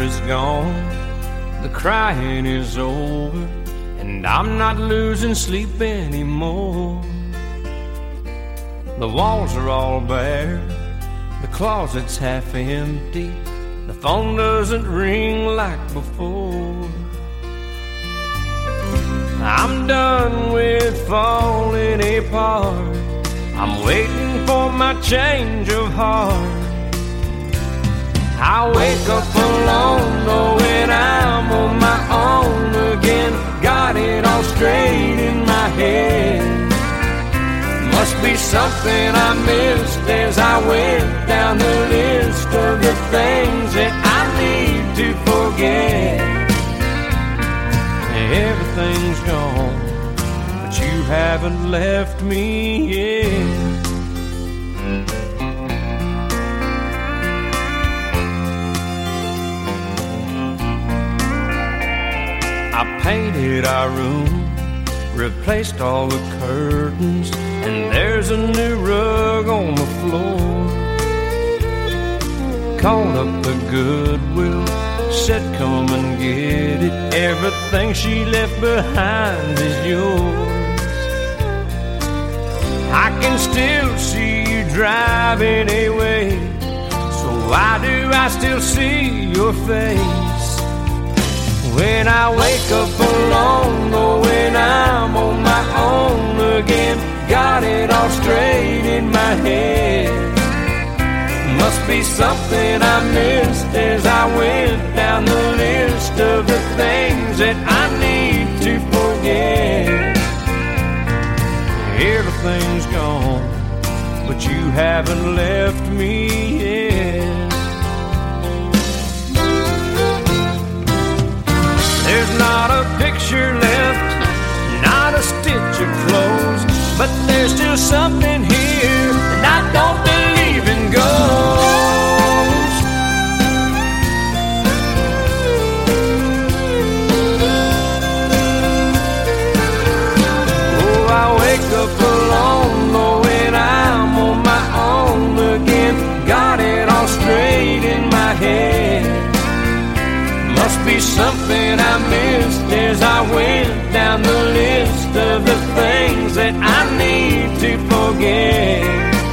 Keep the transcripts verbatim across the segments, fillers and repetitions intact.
is gone, the crying is over, and I'm not losing sleep anymore. The walls are all bare, the closet's half empty, the phone doesn't ring like before. I'm done with falling apart, I'm waiting for my change of heart. I wake up alone, knowing I'm on my own again. Got it all straight in my head. Must be something I missed as I went down the list of the things that I need to forget. Everything's gone, but you haven't left me yet. I painted our room, replaced all the curtains, and there's a new rug on the floor. Called up the Goodwill, said come and get it. Everything she left behind is yours. I can still see you driving away, so why do I still see your face? When I wake up alone, knowing I'm on my own again. Got it all straight in my head. Must be something I missed as I went down the list of the things that I need to forget. Everything's gone, but you haven't left me yet. There's not a picture left, not a stitch of clothes, but there's still something here, and I don't believe in ghosts. Oh, I wake up alone, knowing I'm on my own again. Got it all straight in my head. Must be something I missed as I went down the list of the things that I need to forget.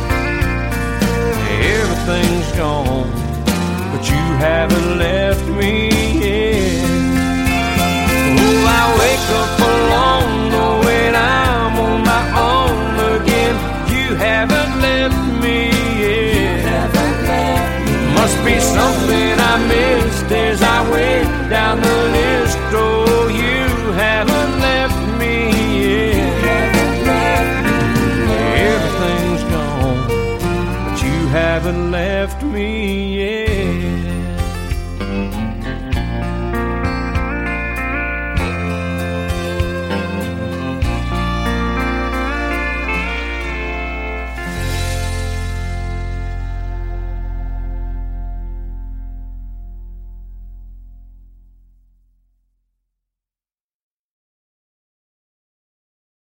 Everything's gone, but you haven't left me yet. Oh, I wake up alone, knowing I'm on my own again. You haven't left me yet. Must be something I missed as I went down the list. Oh, you haven't left me yet. Everything's gone, but you haven't left me yet.